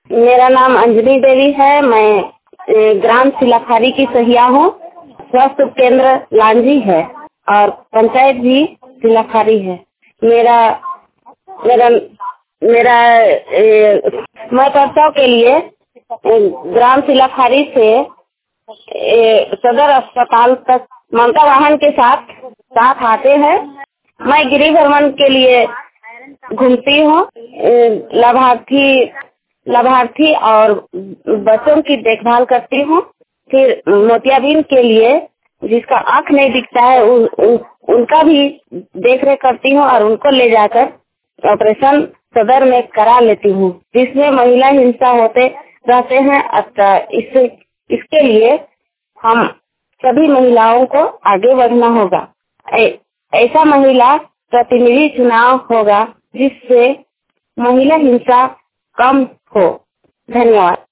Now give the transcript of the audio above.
मेरा नाम अंजलि देवी है। मैं ग्राम सिलाखारी की सहिया हूँ। स्वास्थ्य केंद्र लांजी है और पंचायत भी सिलाखारी है। मेरा मेरा मेरा मैं प्रसव के लिए ग्राम सिलाखारी से सदर अस्पताल तक ममता वाहन के साथ आते हैं। मैं गृह भ्रमण के लिए घूमती हूँ। लाभार्थी और बच्चों की देखभाल करती हूँ। फिर मोतियाबिंद के लिए जिसका आँख नहीं दिखता है उनका भी देख रेख करती हूँ और उनको ले जाकर ऑपरेशन सदर में करा लेती हूँ, जिसमें महिला हिंसा होते रहते हैं। इसके लिए हम सभी महिलाओं को आगे बढ़ना होगा। ऐसा महिला प्रतिनिधि चुनाव होगा जिससे महिला हिंसा कम हो। धन्यवाद।